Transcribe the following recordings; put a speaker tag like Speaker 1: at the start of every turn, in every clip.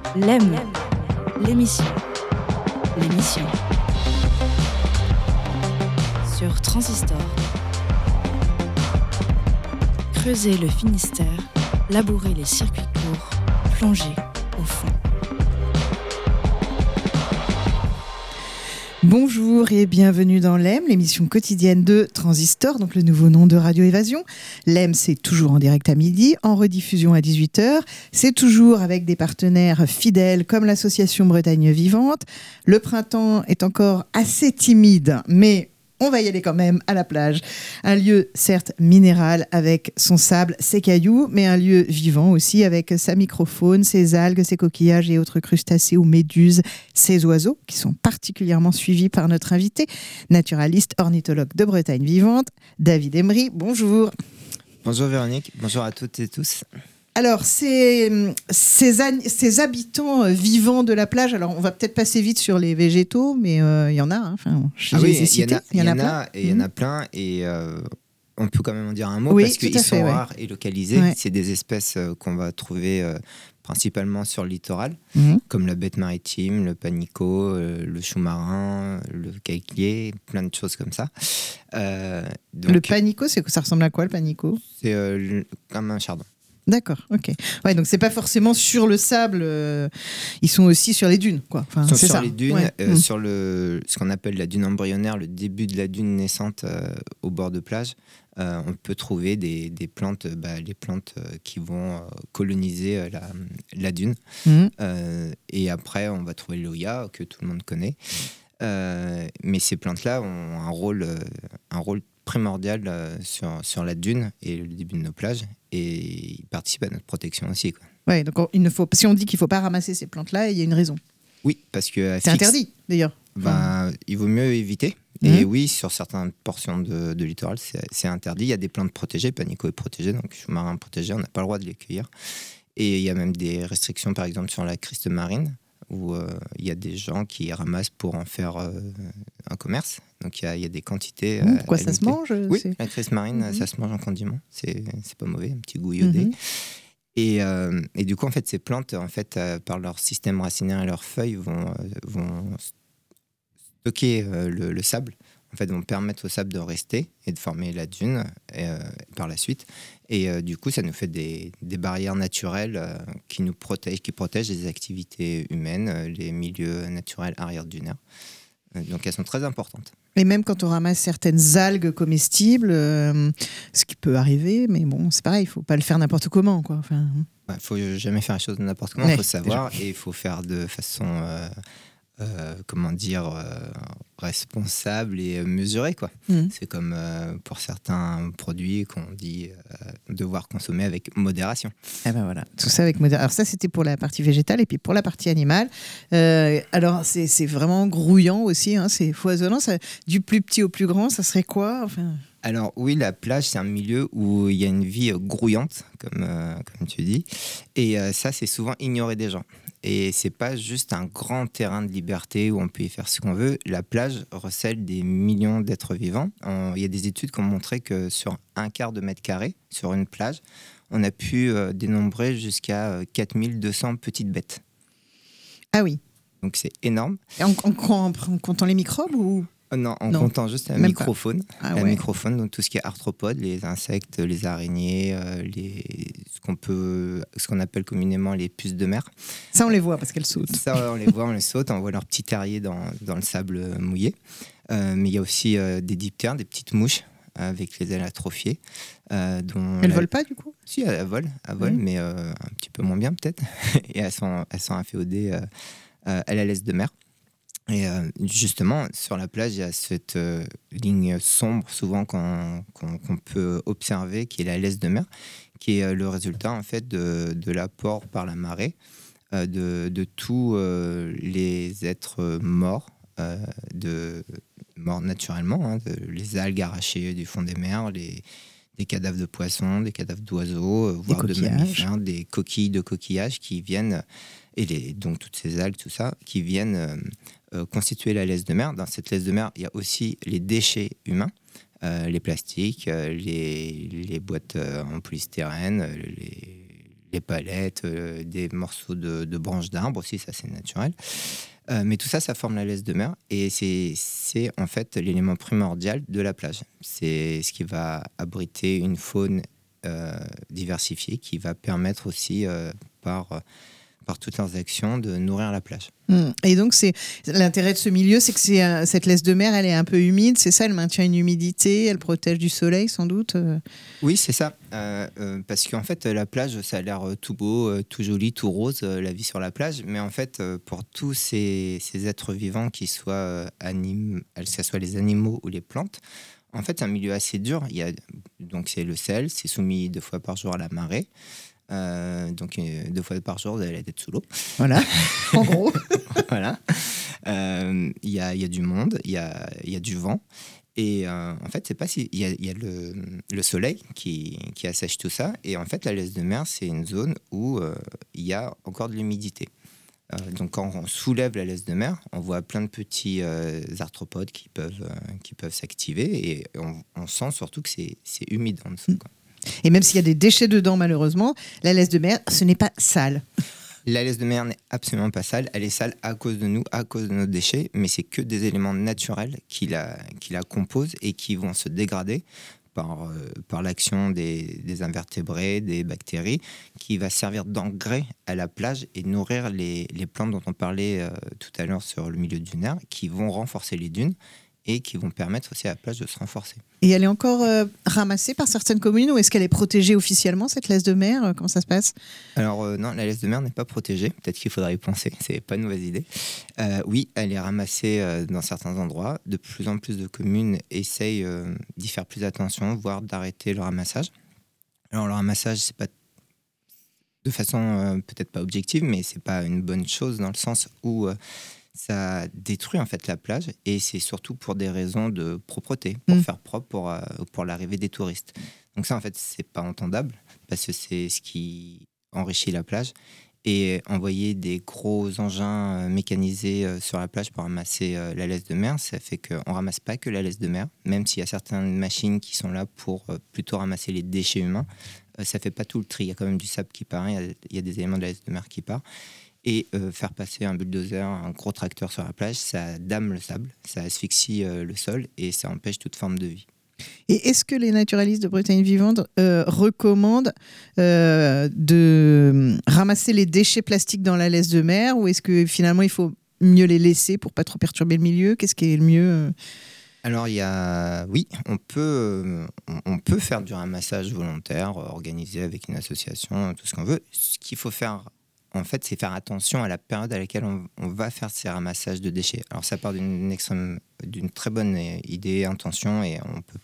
Speaker 1: L'aime, l'émission. L'émission. Sur Transistor. Creuser le Finistère, labourer les circuits courts, plonger au fond.
Speaker 2: Bonjour et bienvenue dans l'EM, l'émission quotidienne de Transistor, donc le nouveau nom de Radio Évasion. L'EM, c'est toujours en direct à midi, en rediffusion à 18h. C'est toujours avec des partenaires fidèles comme l'association Bretagne Vivante. Le printemps est encore assez timide, mais on va y aller quand même à la plage. Un lieu certes minéral avec son sable, ses cailloux, mais un lieu vivant aussi avec sa microfaune, ses algues, ses coquillages et autres crustacés ou méduses, ses oiseaux qui sont particulièrement suivis par notre invité, naturaliste ornithologue de Bretagne Vivante, David Emery. Bonjour.
Speaker 3: Bonjour Véronique, bonjour à toutes et tous.
Speaker 2: Alors, ces habitants vivants de la plage, alors on va peut-être passer vite sur les végétaux, mais il y en a. Hein. Enfin,
Speaker 3: il y en a plein, et on peut quand même en dire un mot, parce qu'ils sont rares et localisés. Ouais. C'est des espèces qu'on va trouver principalement sur le littoral, comme la bête maritime, le panicaud, le chou-marin, le caïquier, plein de choses comme ça.
Speaker 2: Le panicaud, ça ressemble à quoi, le panicaud ?
Speaker 3: C'est comme un chardon.
Speaker 2: D'accord, ok. Ouais, donc c'est pas forcément sur le sable, ils sont aussi sur les dunes, quoi. Enfin,
Speaker 3: ils sont
Speaker 2: c'est
Speaker 3: sur
Speaker 2: ça.
Speaker 3: Les dunes, sur ce qu'on appelle la dune embryonnaire, le début de la dune naissante au bord de plage. On peut trouver des plantes, les plantes qui vont coloniser la dune. Et après, on va trouver l'Oya, que tout le monde connaît. Mais ces plantes-là ont un rôle primordial sur la dune et le début de nos plages, et ils participent à notre protection aussi, quoi.
Speaker 2: Ouais, donc si on dit qu'il ne faut pas ramasser ces plantes-là, il y a une raison.
Speaker 3: Oui, parce que
Speaker 2: c'est interdit d'ailleurs.
Speaker 3: Il vaut mieux éviter. Et oui, sur certaines portions de littoral, c'est interdit. Il y a des plantes protégées, panicaud est protégé, donc chou-marin protégé, on n'a pas le droit de les cueillir. Et il y a même des restrictions, par exemple, sur la criste marine, où il y a des gens qui ramassent pour en faire un commerce. Donc il y a des quantités.
Speaker 2: Pourquoi ça se mange ?
Speaker 3: Oui, la criste marine, ça se mange en condiment. C'est pas mauvais, un petit goût iodé. Et du coup, en fait, ces plantes, par leur système racinaire et leurs feuilles, vont stocker le sable. En fait, vont permettre au sable de rester et de former la dune par la suite. Et du coup, ça nous fait des barrières naturelles qui nous protègent, qui protègent les activités humaines, les milieux naturels arrière-dunaires. Donc, elles sont très importantes.
Speaker 2: Et même quand on ramasse certaines algues comestibles, ce qui peut arriver, mais bon, c'est pareil, il ne faut pas le faire n'importe comment, quoi. Enfin...
Speaker 3: Il ne faut jamais faire les choses n'importe comment, il faut savoir, et il faut faire de façon... responsable et mesuré, quoi. C'est comme pour certains produits qu'on dit devoir consommer avec modération.
Speaker 2: Et ben voilà, tout ça avec modération. Alors ça, c'était pour la partie végétale, et puis pour la partie animale, alors c'est vraiment grouillant aussi, hein, c'est foisonnant. Ça, du plus petit au plus grand, ça serait quoi, enfin...
Speaker 3: Alors oui, la plage, c'est un milieu où il y a une vie grouillante, comme tu dis, et ça, c'est souvent ignoré des gens. Et c'est pas juste un grand terrain de liberté où on peut y faire ce qu'on veut. La plage recèle des millions d'êtres vivants. Il y a des études qui ont montré que sur un quart de mètre carré, sur une plage, on a pu dénombrer jusqu'à 4200 petites bêtes.
Speaker 2: Ah oui.
Speaker 3: Donc c'est énorme.
Speaker 2: Et en comptant les microbes ou...
Speaker 3: Non, en comptant juste la microfaune.
Speaker 2: La
Speaker 3: microfaune, donc tout ce qui est arthropodes, les insectes, les araignées, ce qu'on appelle communément les puces de mer.
Speaker 2: Ça, on les voit parce qu'elles sautent.
Speaker 3: Ça, on les saute, on voit leurs petits terriers dans le sable mouillé. Mais il y a aussi des diptères, des petites mouches avec les ailes atrophiées.
Speaker 2: Elles ne volent pas, du coup ?
Speaker 3: Si, elles volent, mais un petit peu moins bien peut-être. Et elles sont inféodées à la laisse de mer. Et justement, sur la plage, il y a cette ligne sombre souvent qu'on peut observer, qui est la laisse de mer, qui est le résultat en fait de l'apport par la marée de tous les êtres morts, morts naturellement, les algues arrachées du fond des mers, des cadavres de poissons, des cadavres d'oiseaux, voire de mammifères, des coquilles de coquillages qui viennent, donc toutes ces algues, tout ça, qui viennent constituer la laisse de mer. Dans cette laisse de mer, il y a aussi les déchets humains, les plastiques, les boîtes en polystyrène, les palettes, des morceaux de branches d'arbres aussi, ça c'est naturel. Mais tout ça, ça forme la laisse de mer et c'est en fait l'élément primordial de la plage. C'est ce qui va abriter une faune diversifiée qui va permettre aussi par toutes leurs actions de nourrir la plage.
Speaker 2: Et donc, l'intérêt de ce milieu, c'est que cette laisse de mer, elle est un peu humide, c'est ça, elle maintient une humidité, elle protège du soleil sans doute.
Speaker 3: Oui, c'est ça. Parce qu'en fait, la plage, ça a l'air tout beau, tout joli, tout rose, la vie sur la plage. Mais en fait, pour tous ces êtres vivants, que ce soit les animaux ou les plantes, en fait, c'est un milieu assez dur. Donc, c'est le sel, c'est soumis 2 fois par jour à la marée. Donc 2 fois par jour, vous avez la tête sous l'eau.
Speaker 2: Voilà, en gros.
Speaker 3: Voilà. Il y a du monde, il y a du vent. Et en fait, c'est pas si il y a le soleil qui assèche tout ça. Et en fait, la laisse de mer, c'est une zone où il y a encore de l'humidité. Donc quand on soulève la laisse de mer, on voit plein de petits arthropodes qui peuvent s'activer. Et on sent surtout que c'est humide en dessous, quoi.
Speaker 2: Et même s'il y a des déchets dedans, malheureusement, la laisse de mer, ce n'est pas sale.
Speaker 3: La laisse de mer n'est absolument pas sale. Elle est sale à cause de nous, à cause de nos déchets, mais c'est que des éléments naturels qui la composent et qui vont se dégrader par l'action des invertébrés, des bactéries, qui va servir d'engrais à la plage et nourrir les plantes dont on parlait tout à l'heure sur le milieu dunaire, qui vont renforcer les dunes et qui vont permettre aussi à la plage de se renforcer.
Speaker 2: Et elle est encore ramassée par certaines communes ou est-ce qu'elle est protégée officiellement, cette laisse de mer? Comment ça se passe?
Speaker 3: Alors non, la laisse de mer n'est pas protégée. Peut-être qu'il faudrait y penser. C'est pas une mauvaise idée. Oui, elle est ramassée dans certains endroits. De plus en plus de communes essayent d'y faire plus attention, voire d'arrêter le ramassage. Alors le ramassage, c'est pas de façon peut-être pas objective, mais c'est pas une bonne chose dans le sens où ça détruit en fait la plage et c'est surtout pour des raisons de propreté, pour faire propre pour l'arrivée des touristes. Donc ça en fait c'est pas entendable parce que c'est ce qui enrichit la plage et envoyer des gros engins mécanisés sur la plage pour ramasser la laisse de mer, ça fait qu'on ramasse pas que la laisse de mer, même s'il y a certaines machines qui sont là pour plutôt ramasser les déchets humains, ça fait pas tout le tri, il y a quand même du sable qui part, il y a des éléments de la laisse de mer qui partent. Et faire passer un bulldozer, un gros tracteur sur la plage, ça dame le sable, ça asphyxie le sol et ça empêche toute forme de vie.
Speaker 2: Et est-ce que les naturalistes de Bretagne Vivante recommandent de ramasser les déchets plastiques dans la laisse de mer ou est-ce que finalement il faut mieux les laisser pour pas trop perturber le milieu? Qu'est-ce qui est le mieux?
Speaker 3: Alors oui, on peut faire du ramassage volontaire, organisé avec une association, tout ce qu'on veut. Ce qu'il faut faire en fait, c'est faire attention à la période à laquelle on va faire ces ramassages de déchets. Alors, ça part d'une très bonne idée, intention, et on peut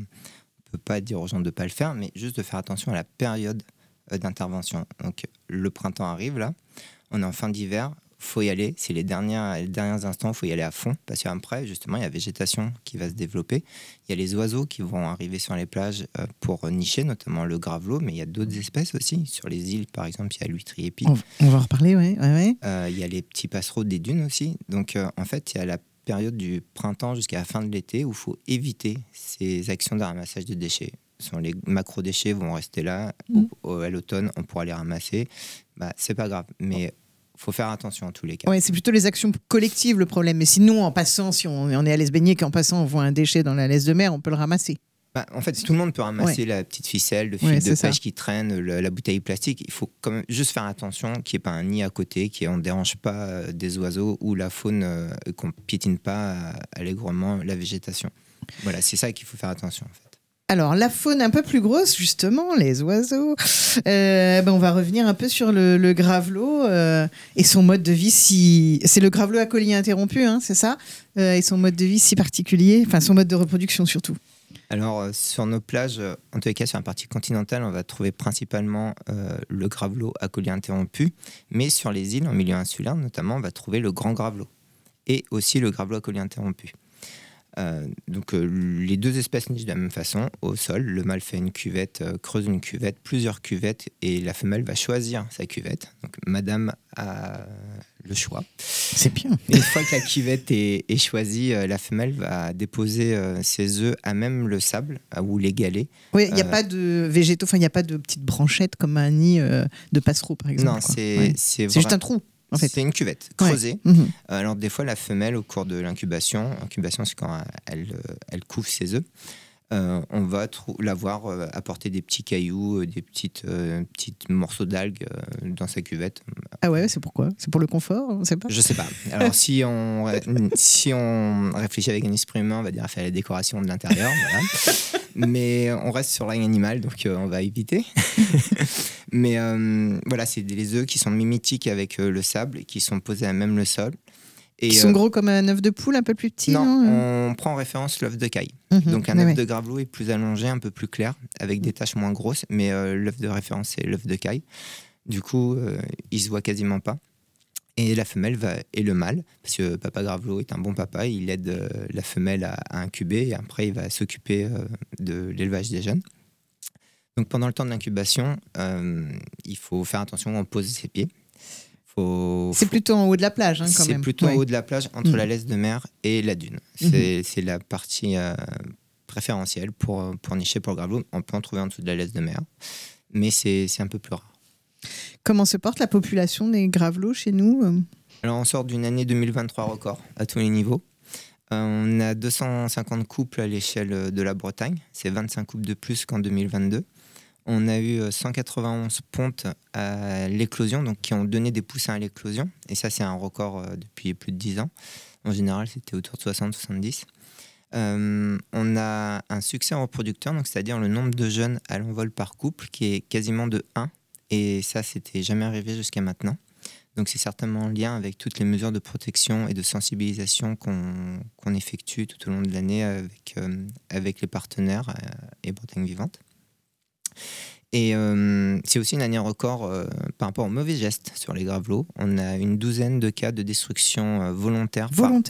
Speaker 3: pas dire aux gens de ne pas le faire, mais juste de faire attention à la période d'intervention. Donc, le printemps arrive, là, on est en fin d'hiver, faut y aller, c'est les derniers instants, il faut y aller à fond, parce qu'après, justement, il y a la végétation qui va se développer, il y a les oiseaux qui vont arriver sur les plages pour nicher, notamment le gravelot, mais il y a d'autres espèces aussi, sur les îles, par exemple, il y a l'huîtrier épi.
Speaker 2: On va en reparler, oui.
Speaker 3: Il y a les petits passereaux des dunes aussi, donc en fait, il y a la période du printemps jusqu'à la fin de l'été où il faut éviter ces actions de ramassage de déchets. Les macro-déchets vont rester là, à l'automne, on pourra les ramasser, c'est pas grave, mais faut faire attention en tous les cas.
Speaker 2: Ouais, c'est plutôt les actions collectives le problème. Mais sinon, en passant, si on est allé se baigner, qu'en passant on voit un déchet dans la laisse de mer, on peut le ramasser.
Speaker 3: En fait, tout le monde peut ramasser la petite ficelle, le fil de pêche qui traîne, la bouteille plastique. Il faut quand même juste faire attention qu'il n'y ait pas un nid à côté, qu'on ne dérange pas des oiseaux ou la faune, qu'on ne piétine pas allègrement la végétation. Voilà, c'est ça qu'il faut faire attention en fait.
Speaker 2: Alors, la faune un peu plus grosse, justement, les oiseaux. On va revenir un peu sur le gravelot et son mode de vie c'est le gravelot à collier interrompu, hein, c'est ça, et son mode de vie si particulier, enfin son mode de reproduction surtout.
Speaker 3: Alors, sur nos plages, en tous les cas, sur la partie continentale, on va trouver principalement le gravelot à collier interrompu, mais sur les îles, en milieu insulaire notamment, on va trouver le grand gravelot et aussi le gravelot à collier interrompu. Donc les deux espèces nichent de la même façon au sol. Le mâle fait une cuvette, creuse une cuvette, plusieurs cuvettes, et la femelle va choisir sa cuvette. Donc madame a le choix.
Speaker 2: C'est bien.
Speaker 3: Une fois que la cuvette est choisie, la femelle va déposer ses œufs à même le sable ou les galets.
Speaker 2: Oui, il n'y a pas de végétaux, il n'y a pas de petites branchettes comme un nid de passereau, par exemple.
Speaker 3: Non, c'est
Speaker 2: juste un trou. En fait.
Speaker 3: C'est une cuvette creusée.
Speaker 2: Ouais.
Speaker 3: Alors des fois, la femelle, au cours de l'incubation, c'est quand elle couve ses œufs, on va la voir apporter des petits cailloux, des petites morceaux d'algues dans sa cuvette.
Speaker 2: Ah ouais, c'est pourquoi ? C'est pour le confort ? On sait pas.
Speaker 3: Je sais pas. Alors si on réfléchit avec un esprit humain, on va dire faire la décoration de l'intérieur. Voilà. Mais on reste sur la ligne animale, donc on va éviter. Mais voilà, c'est les œufs qui sont mimetiques avec le sable et qui sont posés à même le sol. Et
Speaker 2: qui sont gros comme un œuf de poule, un peu plus petit.
Speaker 3: Non, on prend en référence l'œuf de caille. Donc un œuf de gravelot est plus allongé, un peu plus clair, avec des taches moins grosses, mais l'œuf de référence c'est l'œuf de caille. Du coup, il se voit quasiment pas. Et la femelle et le mâle, parce que papa gravelot est un bon papa, il aide la femelle à incuber et après il va s'occuper de l'élevage des jeunes. Donc pendant le temps de l'incubation, il faut faire attention où on pose ses pieds.
Speaker 2: C'est plutôt en haut de la plage, quand même.
Speaker 3: C'est plutôt en haut de la plage, entre la laisse de mer et la dune. C'est la partie préférentielle pour nicher pour le gravelot. On peut en trouver en dessous de la laisse de mer, mais c'est un peu plus rare.
Speaker 2: Comment se porte la population des gravelots chez nous ?
Speaker 3: Alors on sort d'une année 2023 record à tous les niveaux. On a 250 couples à l'échelle de la Bretagne. C'est 25 couples de plus qu'en 2022. On a eu 191 pontes à l'éclosion, donc qui ont donné des poussins à l'éclosion. Et ça, c'est un record depuis plus de 10 ans. En général, c'était autour de 60-70. On a un succès en reproducteur, donc c'est-à-dire le nombre de jeunes à l'envol par couple, qui est quasiment de 1. Et ça, c'était jamais arrivé jusqu'à maintenant. Donc c'est certainement en lien avec toutes les mesures de protection et de sensibilisation qu'on effectue tout au long de l'année avec les partenaires et Bretagne Vivante. Et c'est aussi une année record par rapport aux mauvais gestes sur les gravelots. On a une douzaine de cas de destruction volontaire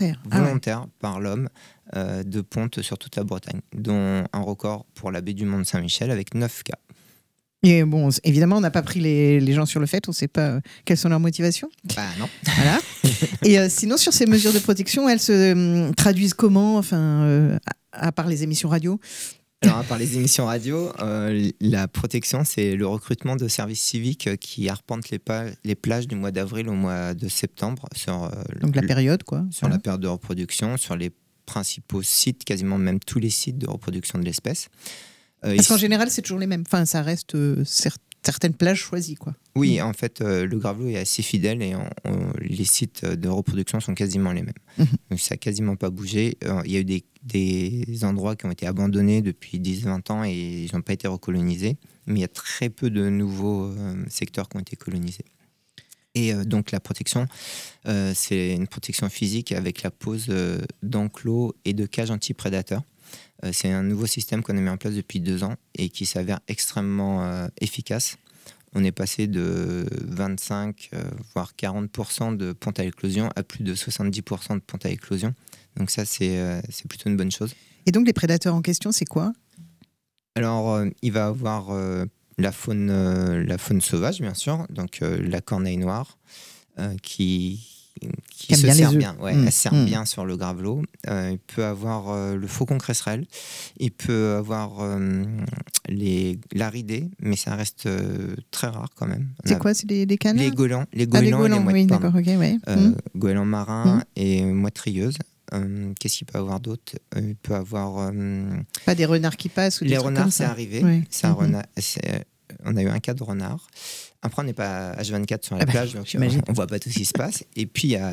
Speaker 3: par l'homme de pontes sur toute la Bretagne, dont un record pour la baie du Mont-Saint-Michel avec 9 cas.
Speaker 2: Et bon, évidemment, on n'a pas pris les gens sur le fait, on ne sait pas quelles sont leurs motivations.
Speaker 3: Bah non.
Speaker 2: Voilà. Et sinon, sur ces mesures de protection, elles se traduisent comment, à part les émissions radio ?
Speaker 3: Alors, par les émissions radio, la protection, c'est le recrutement de services civiques qui arpentent les plages du mois d'avril au mois de septembre.
Speaker 2: Donc la période, quoi.
Speaker 3: Sur la période de reproduction, sur les principaux sites, quasiment même tous les sites de reproduction de l'espèce.
Speaker 2: Parce qu'en général, c'est toujours les mêmes. Enfin, ça reste certaines plages choisies, quoi.
Speaker 3: Oui, en fait, le gravelot est assez fidèle et les sites de reproduction sont quasiment les mêmes. Donc, ça n'a quasiment pas bougé. Il y a eu des endroits qui ont été abandonnés depuis 10-20 ans et ils n'ont pas été recolonisés. Mais il y a très peu de nouveaux secteurs qui ont été colonisés. Et donc, la protection, c'est une protection physique avec la pose d'enclos et de cages anti-prédateurs. C'est un nouveau système qu'on a mis en place depuis 2 ans et qui s'avère extrêmement efficace. On est passé de 25 voire 40% de pontes à éclosion à plus de 70% de pontes à éclosion. Donc ça, c'est plutôt une bonne chose.
Speaker 2: Et donc les prédateurs en question, c'est quoi ?
Speaker 3: Alors, il va avoir la faune sauvage, bien sûr, donc la corneille noire, qui se sert bien, elle sert bien sur le gravelot. Il peut avoir le faucon cresserelle, il peut avoir l'aridé, mais ça reste très rare quand même.
Speaker 2: C'est quoi, c'est des canards ?
Speaker 3: Les goélands, les mouettes,
Speaker 2: oui, d'accord, ok, ouais.
Speaker 3: Goélands marins et mouettes rieuses. Qu'est-ce qu'il peut avoir d'autre ? Il peut avoir...
Speaker 2: Pas des renards qui passent ou des
Speaker 3: les
Speaker 2: trucs
Speaker 3: renards,
Speaker 2: comme
Speaker 3: c'est
Speaker 2: ça.
Speaker 3: arrivé.
Speaker 2: Ouais.
Speaker 3: On a eu un cas de renard. Après, on n'est pas H24 sur la plage, donc on ne voit pas tout ce qui se passe. Et puis, il y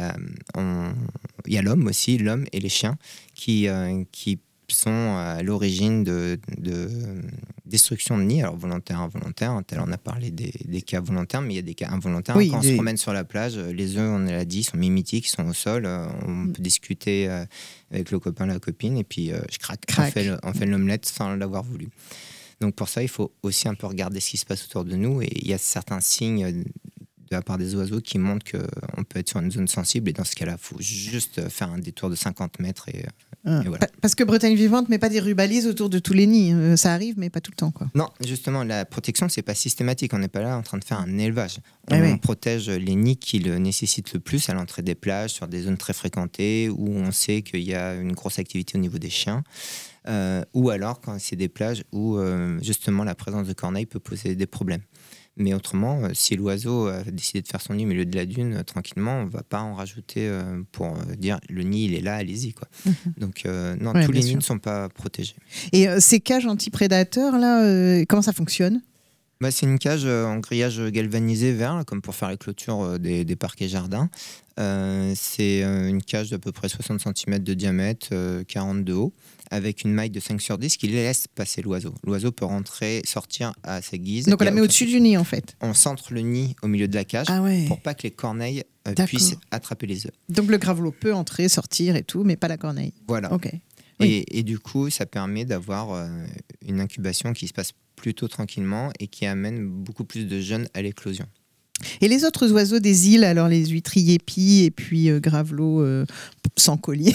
Speaker 3: a l'homme aussi, l'homme et les chiens qui sont à l'origine de destruction de nids, alors volontaire, involontaire. On a parlé des cas volontaires, mais il y a des cas involontaires. Quand on se promène sur la plage, les œufs, on l'a dit, sont mimetiques, ils sont au sol. On peut discuter avec le copain, la copine, et puis je craque. On fait l'omelette sans l'avoir voulu. Donc pour ça, il faut aussi un peu regarder ce qui se passe autour de nous. Et il y a certains signes de la part des oiseaux qui montrent qu'on peut être sur une zone sensible. Et dans ce cas-là, il faut juste faire un détour de 50 mètres Voilà.
Speaker 2: Parce que Bretagne Vivante ne met pas des rubalises autour de tous les nids. Ça arrive, mais pas tout le temps, quoi.
Speaker 3: Non, justement, la protection, c'est pas systématique. On n'est pas là en train de faire un élevage. On protège les nids qui le nécessitent le plus à l'entrée des plages, sur des zones très fréquentées, où on sait qu'il y a une grosse activité au niveau des chiens. Ou alors quand c'est des plages où justement la présence de corneilles peut poser des problèmes. Mais autrement, si l'oiseau a décidé de faire son nid au milieu de la dune tranquillement, on ne va pas en rajouter pour dire le nid il est là, allez-y, quoi. Donc non, tous les nids ne sont pas protégés.
Speaker 2: Et ces cages anti-prédateurs là, comment ça fonctionne ?
Speaker 3: C'est une cage en grillage galvanisé vert, là, comme pour faire les clôtures des parcs et jardins. C'est une cage d'à peu près 60 cm de diamètre, 40 de haut, avec une maille de 5/10 qui laisse passer l'oiseau. L'oiseau peut rentrer, sortir à sa guise.
Speaker 2: Donc on la met au-dessus du nid, en fait.
Speaker 3: On centre le nid au milieu de la cage pour pas que les corneilles puissent attraper les œufs.
Speaker 2: Donc le gravelot peut entrer, sortir et tout, mais pas la corneille.
Speaker 3: Voilà.
Speaker 2: Okay.
Speaker 3: Et du coup, ça permet d'avoir une incubation qui se passe plutôt tranquillement et qui amène beaucoup plus de jeunes à l'éclosion.
Speaker 2: Et les autres oiseaux des îles, alors les huîtriers épis et puis gravelot sans collier.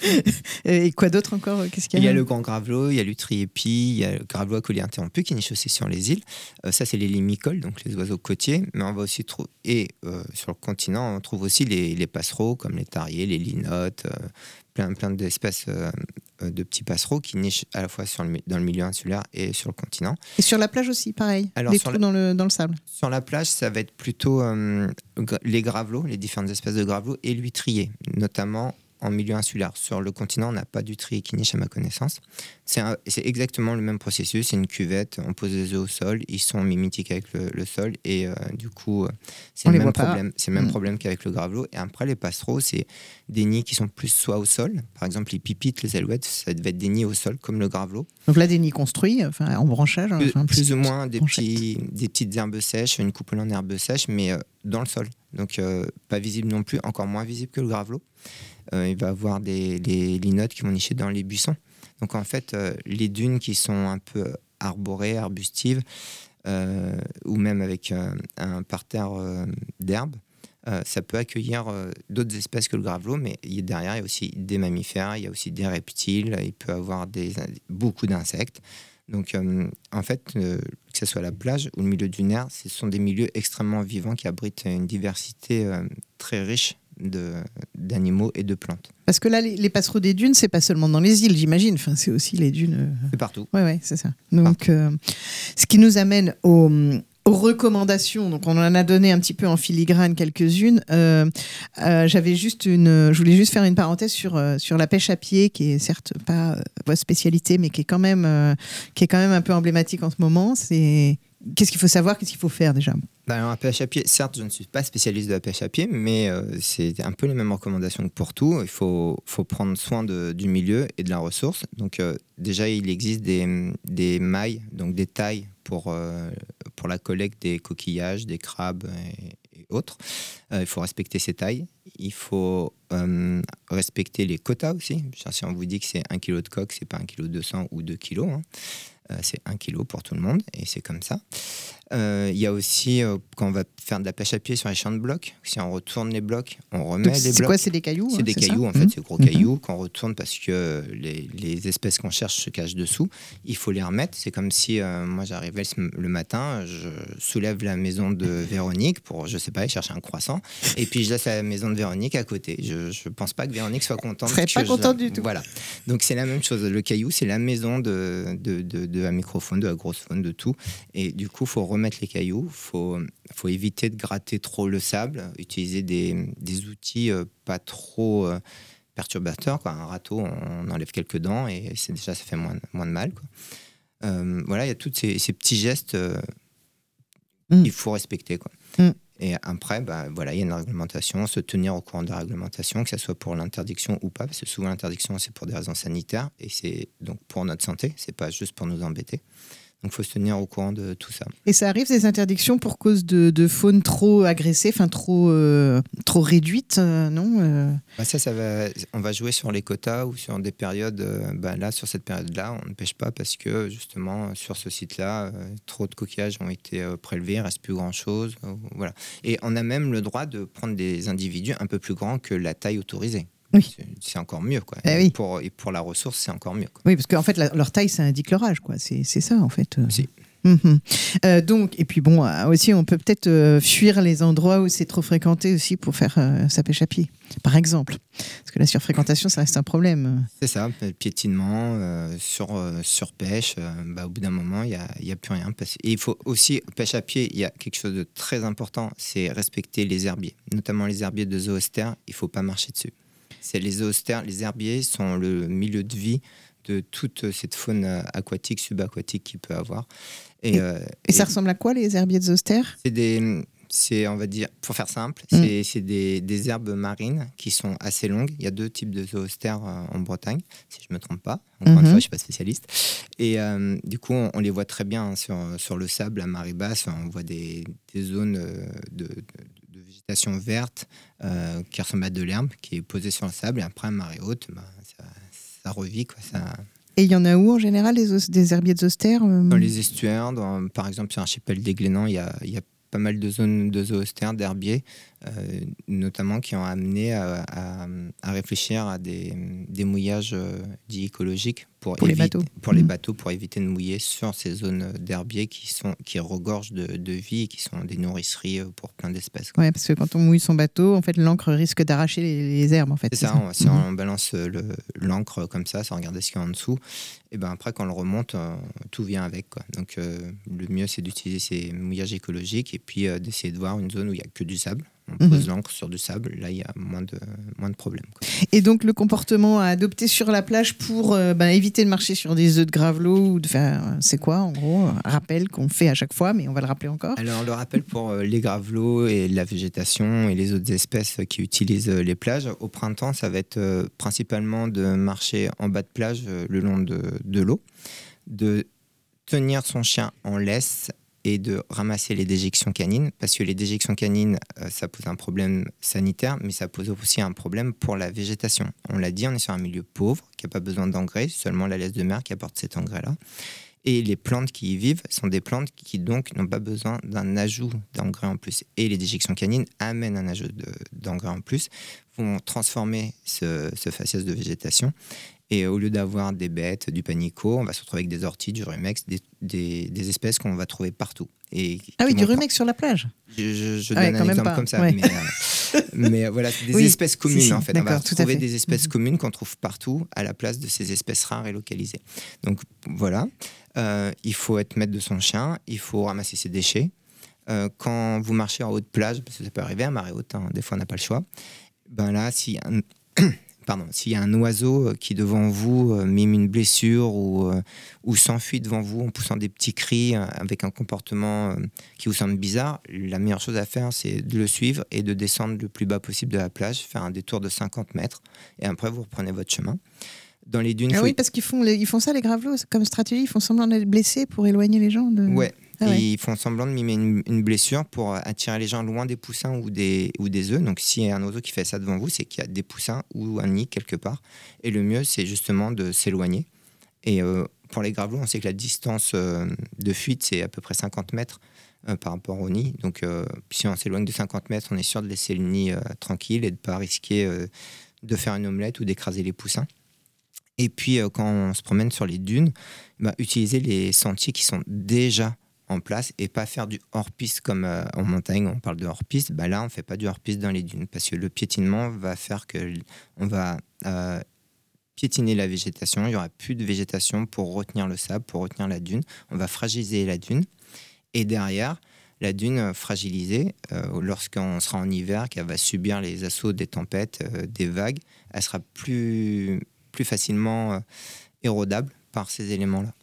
Speaker 2: Et quoi d'autre encore ? Qu'est-ce qu'il y a ?
Speaker 3: Il y a le grand gravelot, il y a l'huîtrier épi, il y a le gravelot à collier interrompu qui niche aussi sur les îles. Ça, c'est les limicoles, donc les oiseaux côtiers. Mais on va aussi trouver, sur le continent, on trouve aussi les passereaux comme les tariers, les linottes, plein d'espèces de petits passereaux qui nichent à la fois dans le milieu insulaire et sur le continent. Et
Speaker 2: sur la plage aussi, pareil. Alors, des trous dans le sable.
Speaker 3: Sur la plage, ça va être plutôt les gravelots, les différentes espèces de gravelots et l'huîtrier, notamment en milieu insulaire. Sur le continent, on n'a pas d'huîtrier qui niche à ma connaissance. C'est exactement le même processus. C'est une cuvette, on pose les œufs au sol, ils sont mimétiques avec le sol et du coup, c'est le même problème. C'est le même problème qu'avec le gravelot. Et après, les passereaux, c'est des nids qui sont plus soit au sol. Par exemple, les pipites, les alouettes, ça devait être des nids au sol comme le gravelot.
Speaker 2: Donc là, des nids construits, en branchage.
Speaker 3: Plus ou moins des petites herbes sèches, une coupole en herbes sèches, mais dans le sol. Donc pas visible non plus, encore moins visible que le gravelot. Il va y avoir des linottes qui vont nicher dans les buissons. Donc en fait, les dunes qui sont un peu arborées, arbustives, ou même avec un parterre d'herbes, ça peut accueillir d'autres espèces que le gravelot, mais derrière, il y a aussi des mammifères, il y a aussi des reptiles, il peut y avoir beaucoup d'insectes. Donc en fait, que ce soit la plage ou le milieu dunaire, ce sont des milieux extrêmement vivants qui abritent une diversité très riche d'animaux et de plantes.
Speaker 2: Parce que là, les passereaux des dunes, c'est pas seulement dans les îles, j'imagine. Enfin, c'est aussi les dunes.
Speaker 3: C'est partout.
Speaker 2: Ouais, c'est ça. Donc, ce qui nous amène aux recommandations. Donc, on en a donné un petit peu en filigrane quelques-unes. Je voulais juste faire une parenthèse sur la pêche à pied, qui est certes pas votre spécialité, mais qui est quand même un peu emblématique en ce moment. Qu'est-ce qu'il faut savoir, qu'est-ce qu'il faut faire déjà ?
Speaker 3: Alors, la pêche à pied, certes, je ne suis pas spécialiste de la pêche à pied, mais c'est un peu les mêmes recommandations que pour tout. Il faut prendre soin du milieu et de la ressource. Donc, déjà, il existe des mailles, donc des tailles pour la collecte des coquillages, des crabes et autres. Il faut respecter ces tailles. Il faut respecter les quotas aussi. Si on vous dit que c'est 1 kg de coque, c'est pas 1,2 kg ou 2 kg. C'est 1 kg pour tout le monde et c'est comme ça. Il y a aussi, quand on va faire de la pêche à pied sur les champs de blocs, si on retourne les blocs, on remet les blocs.
Speaker 2: C'est quoi ? C'est des cailloux ?
Speaker 3: C'est des cailloux, en fait, c'est gros cailloux qu'on retourne parce que les espèces qu'on cherche se cachent dessous. Il faut les remettre. C'est comme si moi j'arrivais le matin, je soulève la maison de Véronique pour, je sais pas, aller chercher un croissant et puis je laisse la maison de Véronique à côté. Je pense pas que Véronique soit contente.
Speaker 2: Je serais pas contente du tout.
Speaker 3: Voilà. Donc c'est la même chose. Le caillou, c'est la maison de la microfaune, de la grosse faune, de tout. Et du coup, il faut remettre les cailloux. Il faut éviter de gratter trop le sable, utiliser des outils pas trop perturbateurs. Quoi. Un râteau, on enlève quelques dents et ça fait moins de mal. Quoi. Voilà, il y a tous ces petits gestes qu'il faut respecter. Quoi. Et après, il y a une réglementation, se tenir au courant de la réglementation, que ce soit pour l'interdiction ou pas, parce que souvent l'interdiction, c'est pour des raisons sanitaires, et c'est donc pour notre santé, c'est pas juste pour nous embêter. Donc il faut se tenir au courant de tout ça.
Speaker 2: Et ça arrive, ces interdictions, pour cause de faune trop agressée, enfin trop réduite, non
Speaker 3: on va jouer sur les quotas ou sur des périodes. Là, sur cette période-là, on ne pêche pas parce que justement, sur ce site-là, trop de coquillages ont été prélevés, il ne reste plus grand-chose. Voilà. Et on a même le droit de prendre des individus un peu plus grands que la taille autorisée.
Speaker 2: Oui.
Speaker 3: C'est encore mieux, quoi.
Speaker 2: Oui.
Speaker 3: Et pour la ressource, c'est encore mieux, quoi.
Speaker 2: Oui, parce qu'en fait, leur taille, ça indique leur âge, quoi. C'est ça, en fait.
Speaker 3: Si.
Speaker 2: Donc, et puis bon, aussi, on peut peut-être fuir les endroits où c'est trop fréquenté aussi pour faire sa pêche à pied, par exemple. Parce que la surfréquentation, ça reste un problème.
Speaker 3: C'est ça, piétinement, surpêche, au bout d'un moment, il y a plus rien. Et il faut aussi, pêche à pied, il y a quelque chose de très important, c'est respecter les herbiers, notamment les herbiers de zoostère, il ne faut pas marcher dessus. C'est les zoostères, les herbiers sont le milieu de vie de toute cette faune aquatique, subaquatique qu'il peut avoir. Et
Speaker 2: ça ressemble à quoi, les herbiers de zoostère ?
Speaker 3: C'est, on va dire, pour faire simple, c'est des herbes marines qui sont assez longues. Il y a 2 types de zoostères en Bretagne, si je ne me trompe pas. Encore une fois, je ne suis pas spécialiste. Et du coup, on les voit très bien sur le sable à marée basse. On voit des zones de végétation verte qui ressemble à de l'herbe, qui est posée sur le sable. Et après, à marée haute, ça revit, quoi.
Speaker 2: Et il y en a où en général des herbiers de zoostère
Speaker 3: Dans les estuaires, par exemple sur l'archipel des Glénans, il y a pas mal de zones de zoostères, d'herbiers, notamment qui ont amené à réfléchir à des mouillages dits écologiques pour
Speaker 2: les bateaux.
Speaker 3: Pour les bateaux, pour éviter de mouiller sur ces zones d'herbiers qui regorgent de vie et qui sont des nourrisseries pour plein d'espèces.
Speaker 2: Oui, parce que quand on mouille son bateau, en fait, l'encre risque d'arracher les herbes. En fait,
Speaker 3: c'est ça. Si on balance l'encre comme ça, sans regarder ce qu'il y a en dessous, et ben après, quand on le remonte, tout vient avec, quoi. Donc, le mieux, c'est d'utiliser ces mouillages écologiques et puis d'essayer de voir une zone où il n'y a que du sable. On pose l'encre sur du sable, là il y a moins de problèmes, quoi.
Speaker 2: Et donc le comportement à adopter sur la plage pour éviter de marcher sur des œufs de gravelot ou de faire, c'est quoi en gros un rappel qu'on fait à chaque fois, mais on va le rappeler encore.
Speaker 3: Alors le rappel pour les gravelots et la végétation et les autres espèces qui utilisent les plages, au printemps ça va être principalement de marcher en bas de plage le long de l'eau, de tenir son chien en laisse et de ramasser les déjections canines, parce que les déjections canines, ça pose un problème sanitaire, mais ça pose aussi un problème pour la végétation. On l'a dit, on est sur un milieu pauvre, qui n'a pas besoin d'engrais, seulement la laisse de mer qui apporte cet engrais-là. Et les plantes qui y vivent sont des plantes qui donc n'ont pas besoin d'un ajout d'engrais en plus. Et les déjections canines amènent un ajout d'engrais en plus, vont transformer ce faciès de végétation. Et au lieu d'avoir des bêtes, du panico, on va se retrouver avec des orties, du rumex, des espèces qu'on va trouver partout.
Speaker 2: Du rumex sur la plage.
Speaker 3: Je donne un exemple comme ça. Ouais. Mais voilà, c'est des espèces communes en fait. On va trouver des espèces communes qu'on trouve partout à la place de ces espèces rares et localisées. Donc voilà, il faut être maître de son chien, il faut ramasser ses déchets. Quand vous marchez en haute plage, parce que ça peut arriver à marée haute, des fois on n'a pas le choix, là, s'il y a un oiseau qui devant vous mime une blessure ou s'enfuit devant vous en poussant des petits cris avec un comportement qui vous semble bizarre, la meilleure chose à faire, c'est de le suivre et de descendre le plus bas possible de la plage, faire un détour de 50 mètres et après vous reprenez votre chemin. Dans les dunes,
Speaker 2: oui, parce qu'ils font ça les gravelots, comme stratégie, ils font semblant d'être blessés pour éloigner les gens de...
Speaker 3: Ouais. Ils font semblant de mimer une blessure pour attirer les gens loin des poussins ou des œufs. Donc, s'il y a un oiseau qui fait ça devant vous, c'est qu'il y a des poussins ou un nid quelque part. Et le mieux, c'est justement de s'éloigner. Et pour les gravelots, on sait que la distance de fuite, c'est à peu près 50 mètres par rapport au nid. Donc, si on s'éloigne de 50 mètres, on est sûr de laisser le nid tranquille et de ne pas risquer de faire une omelette ou d'écraser les poussins. Et puis, quand on se promène sur les dunes, utiliser les sentiers qui sont déjà en place et pas faire du hors-piste comme en montagne, on parle de hors-piste. Là, on ne fait pas du hors-piste dans les dunes parce que le piétinement va faire qu'on va piétiner la végétation. Il n'y aura plus de végétation pour retenir le sable, pour retenir la dune. On va fragiliser la dune. Et derrière, la dune fragilisée, lorsqu'on sera en hiver, qu'elle va subir les assauts des tempêtes, des vagues, elle sera plus facilement érodable par ces éléments-là.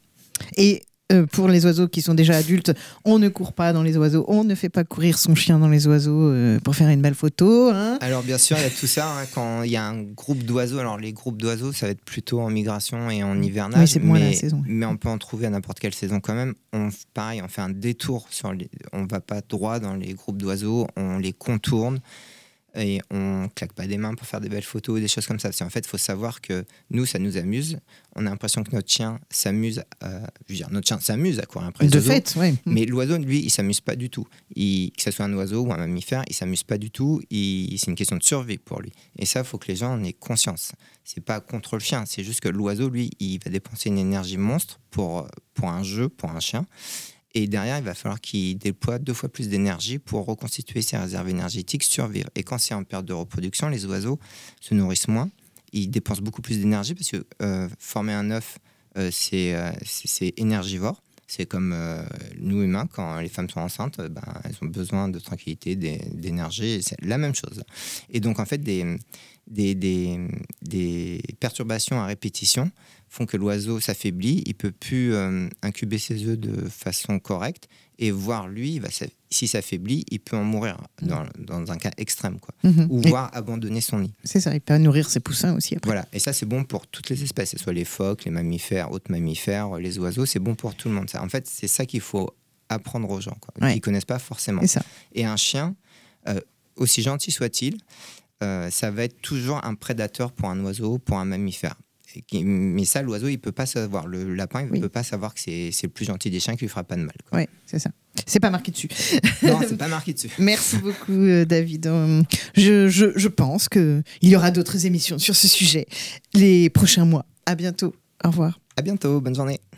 Speaker 2: Et pour les oiseaux qui sont déjà adultes, on ne court pas dans les oiseaux, on ne fait pas courir son chien dans les oiseaux pour faire une belle photo.
Speaker 3: Alors bien sûr, il y a tout ça. Quand il y a un groupe d'oiseaux, alors les groupes d'oiseaux, ça va être plutôt en migration et en hivernage.
Speaker 2: Oui, c'est moins la saison.
Speaker 3: Mais on peut en trouver à n'importe quelle saison quand même. On fait un détour. On ne va pas droit dans les groupes d'oiseaux, on les contourne. et on claque pas des mains pour faire des belles photos, des choses comme ça. Parce qu'en fait, il faut savoir que nous, ça nous amuse. On a l'impression que notre chien s'amuse. Notre chien s'amuse à courir après les oiseaux.
Speaker 2: De fait, oui.
Speaker 3: Mais l'oiseau, lui, il s'amuse pas du tout. Que ce soit un oiseau ou un mammifère, il s'amuse pas du tout. C'est une question de survie pour lui. Et ça, il faut que les gens en aient conscience. C'est pas contre le chien, c'est juste que l'oiseau, lui, il va dépenser une énergie monstre pour un jeu, pour un chien. Et derrière, il va falloir qu'il déploie 2 fois plus d'énergie pour reconstituer ses réserves énergétiques, survivre. Et quand c'est en période de reproduction, les oiseaux se nourrissent moins. Ils dépensent beaucoup plus d'énergie parce que former un œuf, c'est énergivore. C'est comme nous humains, quand les femmes sont enceintes, elles ont besoin de tranquillité, d'énergie. C'est la même chose. Et donc, en fait, des perturbations à répétition font que l'oiseau s'affaiblit, il ne peut plus incuber ses œufs de façon correcte, et voire lui, s'il s'affaiblit, il peut en mourir dans un cas extrême, quoi. Ou voire abandonner son nid.
Speaker 2: C'est ça, il peut nourrir ses poussins aussi après.
Speaker 3: Voilà, et ça c'est bon pour toutes les espèces, que ce soit les phoques, les mammifères, autres mammifères, les oiseaux, c'est bon pour tout le monde. Ça. En fait, c'est ça qu'il faut apprendre aux gens, qui ne connaissent pas forcément. Et un chien, aussi gentil soit-il, ça va être toujours un prédateur pour un oiseau, pour un mammifère. Mais ça, l'oiseau, il ne peut pas savoir. Le lapin, il ne peut pas savoir que c'est le plus gentil des chiens qui ne lui fera pas de mal.
Speaker 2: Oui, c'est ça. C'est pas marqué dessus.
Speaker 3: Non, c'est pas marqué dessus.
Speaker 2: Merci beaucoup, David. Je pense qu'il y aura d'autres émissions sur ce sujet les prochains mois. À bientôt. Au revoir.
Speaker 3: À bientôt. Bonne journée.